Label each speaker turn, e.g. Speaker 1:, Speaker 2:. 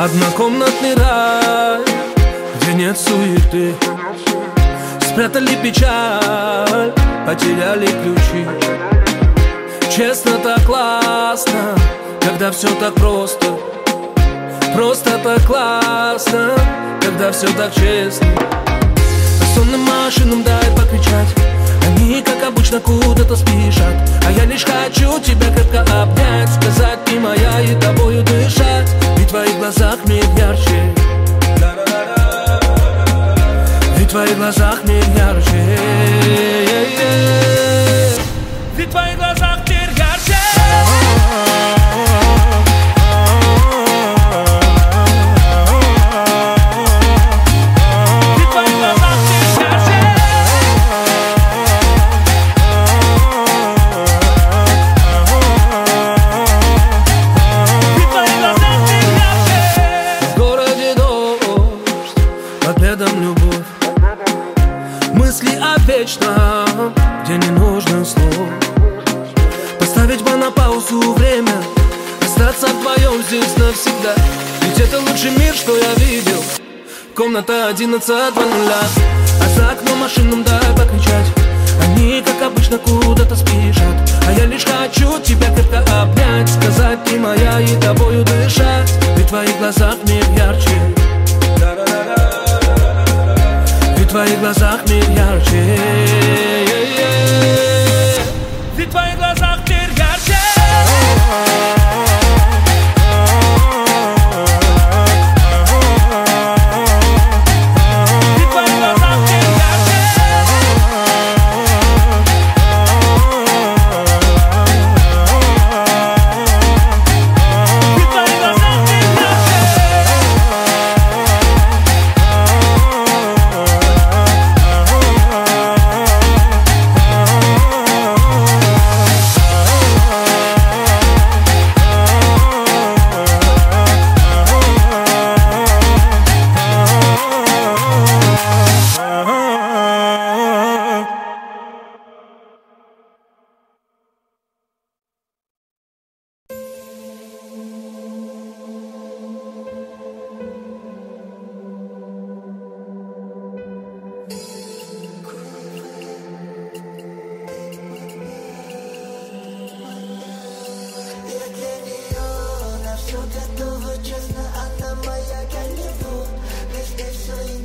Speaker 1: Однокомнатный рай, где нет суеты. Спрятали печаль, потеряли ключи. Честно, так классно, когда все так просто. Просто так классно, когда все так честно. А сонным машинам дай покричать. Они, как обычно, куда-то спешат. А я лишь хочу тебя крепко обнять, сказать ты моя и тобою дышать. Ведь в твоих глазах мир ярче. Ведь в твоих глазах мир ярче. Ведь в твоих глазах мир ярче. Где не нужно слов. Поставить бы на паузу время, остаться вдвоем здесь навсегда. Ведь это лучший мир, что я видел. Комната 11:00. А за окном машинам дай покричать. Они, как обычно, куда-то спешат. А я лишь хочу тебя крепко обнять, сказать ты моя и тобою дышать. Ведь в твоих глазах мир ярче. Ведь в твоих глазах мир ярче. Ведь в твоих глазах мир ярче.
Speaker 2: Готова, честно, она моя Голливуд. Везде все